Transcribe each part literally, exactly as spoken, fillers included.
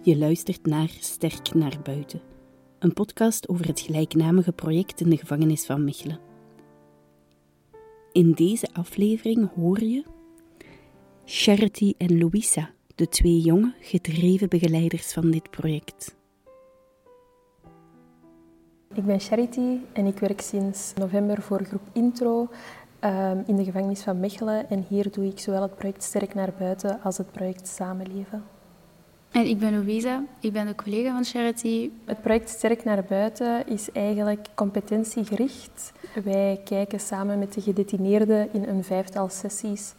Je luistert naar Sterk naar buiten, een podcast over het gelijknamige project in de gevangenis van Mechelen. In deze aflevering hoor je Charity en Louisa, de twee jonge, gedreven begeleiders van dit project. Ik ben Charity en ik werk sinds november voor groep Intro um, in de gevangenis van Mechelen. En hier doe ik zowel het project Sterk naar buiten als het project Samenleven. En ik ben Louisa, ik ben de collega van Charity. Het project Sterk naar buiten is eigenlijk competentiegericht. Wij kijken samen met de gedetineerden in een vijftal sessies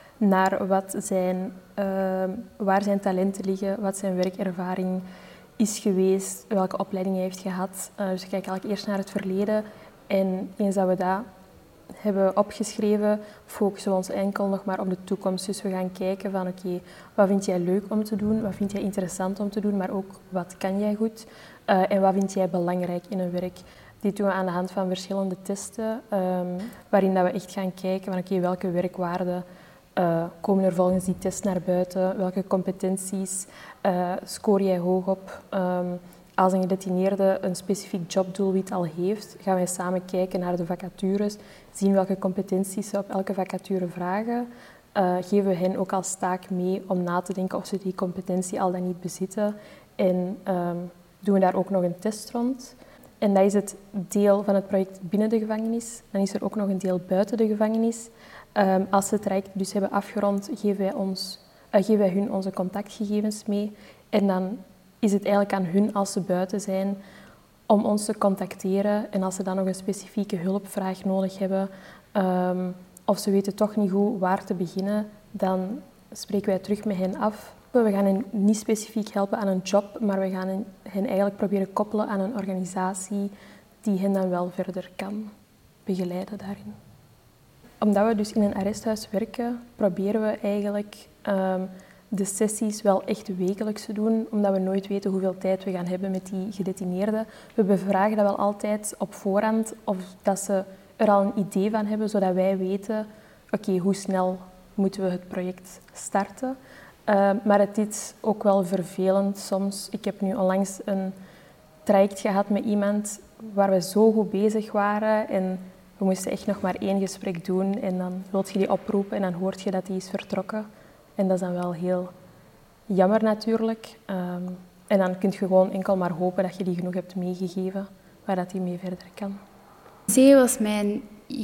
naar wat zijn, uh, waar zijn talenten liggen, wat zijn werkervaring is geweest, welke opleiding hij heeft gehad. Uh, dus we kijken eigenlijk eerst naar het verleden en eens dat we dat hebben opgeschreven, focussen we ons enkel nog maar op de toekomst. Dus we gaan kijken van oké, okay, wat vind jij leuk om te doen, wat vind jij interessant om te doen, maar ook wat kan jij goed uh, en wat vind jij belangrijk in een werk. Dit doen we aan de hand van verschillende testen, um, waarin dat we echt gaan kijken van oké, okay, welke werkwaarden uh, komen er volgens die test naar buiten, welke competenties uh, scoor jij hoog op. Um, Als een gedetineerde een specifiek jobdoelwit al heeft, gaan wij samen kijken naar de vacatures, zien welke competenties ze op elke vacature vragen. Uh, geven we hen ook als taak mee om na te denken of ze die competentie al dan niet bezitten. En um, doen we daar ook nog een test rond. En dat is het deel van het project binnen de gevangenis. Dan is er ook nog een deel buiten de gevangenis. Um, als ze het traject dus hebben afgerond, geven wij, ons, uh, geven wij hun onze contactgegevens mee. En dan is het eigenlijk aan hun, als ze buiten zijn, om ons te contacteren. En als ze dan nog een specifieke hulpvraag nodig hebben, um, of ze weten toch niet goed waar te beginnen, dan spreken wij terug met hen af. We gaan hen niet specifiek helpen aan een job, maar we gaan hen eigenlijk proberen koppelen aan een organisatie die hen dan wel verder kan begeleiden daarin. Omdat we dus in een arresthuis werken, proberen we eigenlijk Um, de sessies wel echt wekelijks te doen, omdat we nooit weten hoeveel tijd we gaan hebben met die gedetineerden. We bevragen dat wel altijd op voorhand, of dat ze er al een idee van hebben, zodat wij weten, oké, okay, hoe snel moeten we het project starten. Uh, maar het is ook wel vervelend soms. Ik heb nu onlangs een traject gehad met iemand waar we zo goed bezig waren en we moesten echt nog maar één gesprek doen en dan wilt je die oproepen en dan hoort je dat die is vertrokken. En dat is dan wel heel jammer natuurlijk. Um, en dan kun je gewoon enkel maar hopen dat je die genoeg hebt meegegeven, waar dat die mee verder kan. Zee was mijn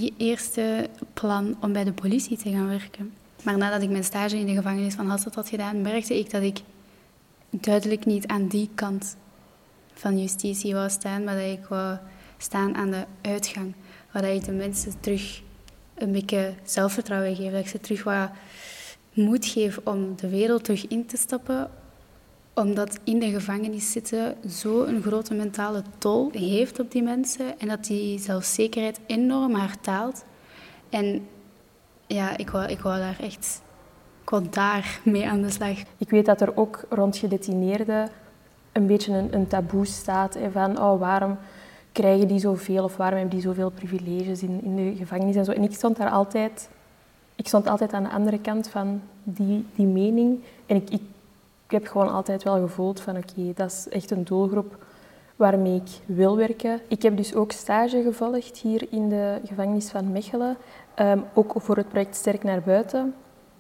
eerste plan om bij de politie te gaan werken. Maar nadat ik mijn stage in de gevangenis van Hasselt had gedaan, merkte ik dat ik duidelijk niet aan die kant van justitie wou staan, maar dat ik wou staan aan de uitgang. Waar ik de mensen terug een beetje zelfvertrouwen geef, dat ik ze terug wou moed geef om de wereld terug in te stappen, omdat in de gevangenis zitten zo een grote mentale tol heeft op die mensen en dat die zelfzekerheid enorm hard taalt. En ja, ik wou, ik wou daar echt ik wou daar mee aan de slag. Ik weet dat er ook rond gedetineerden een beetje een, een taboe staat hè, van oh, waarom krijgen die zoveel of waarom hebben die zoveel privileges in, in de gevangenis en zo. En ik stond daar altijd... Ik stond altijd aan de andere kant van die, die mening. En ik, ik, ik heb gewoon altijd wel gevoeld van oké, okay, dat is echt een doelgroep waarmee ik wil werken. Ik heb dus ook stage gevolgd hier in de gevangenis van Mechelen. Um, ook voor het project Sterk naar buiten.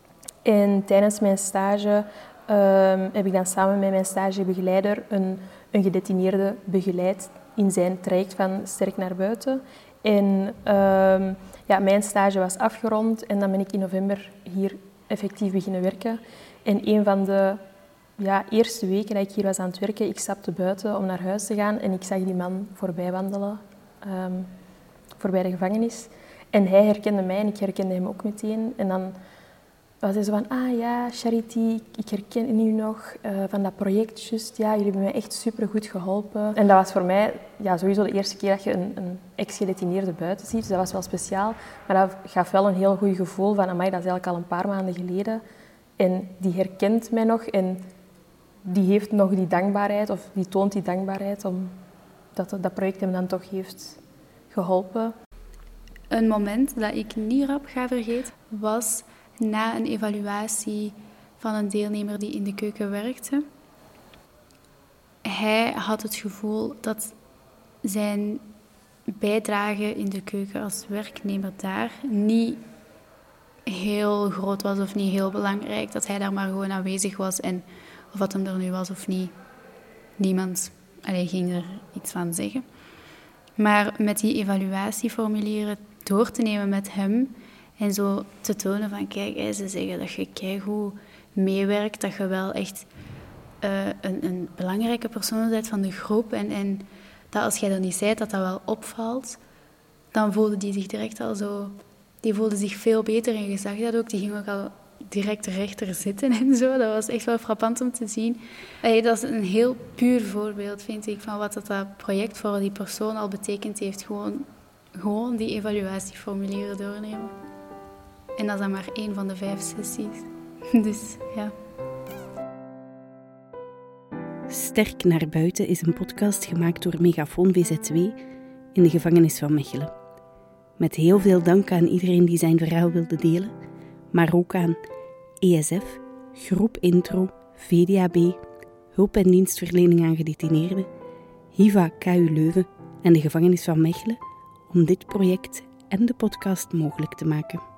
En tijdens mijn stage um, heb ik dan samen met mijn stagebegeleider een, een gedetineerde begeleid in zijn traject van Sterk naar buiten. En um, ja, mijn stage was afgerond en dan ben ik in november hier effectief beginnen werken. En een van de ja, eerste weken dat ik hier was aan het werken, ik stapte buiten om naar huis te gaan en ik zag die man voorbij wandelen, um, voorbij de gevangenis. En hij herkende mij en ik herkende hem ook meteen. En dan was hij zo van, ah ja, Charity, ik herken u nog uh, van dat project, just, ja, jullie hebben mij echt supergoed geholpen. En dat was voor mij ja, sowieso de eerste keer dat je een, een ex-gedetineerde buiten ziet, dus dat was wel speciaal. Maar dat gaf wel een heel goed gevoel van, amai, dat is eigenlijk al een paar maanden geleden. En die herkent mij nog en die heeft nog die dankbaarheid, of die toont die dankbaarheid, omdat dat project hem dan toch heeft geholpen. Een moment dat ik niet rap ga vergeten, was na een evaluatie van een deelnemer die in de keuken werkte. hij had het gevoel dat zijn bijdrage in de keuken als werknemer daar niet heel groot was of niet heel belangrijk. Dat hij daar maar gewoon aanwezig was en of wat hem er nu was of niet, niemand allee, ging er iets van zeggen. Maar met die evaluatieformulieren door te nemen met hem en zo te tonen van kijk, ze zeggen dat je keigoed meewerkt, dat je wel echt uh, een, een belangrijke persoon bent van de groep en, en dat als jij dat niet zei, dat dat wel opvalt, dan voelde die zich direct al zo... Die voelde zich veel beter en je zag dat ook. Die ging ook al direct rechter zitten en zo. Dat was echt wel frappant om te zien. Allee, dat is een heel puur voorbeeld, vind ik, van wat dat, dat project voor die persoon al betekend heeft. Gewoon, gewoon die evaluatieformulieren doornemen. En dat is dan maar één van de vijf sessies. Dus, ja. Sterk naar buiten is een podcast gemaakt door Megafoon V Z twee in de gevangenis van Mechelen. Met heel veel dank aan iedereen die zijn verhaal wilde delen, maar ook aan E S F, Groep Intro, V D A B, Hulp en Dienstverlening aan Gedetineerden, H I V A K U Leuven en de gevangenis van Mechelen om dit project en de podcast mogelijk te maken.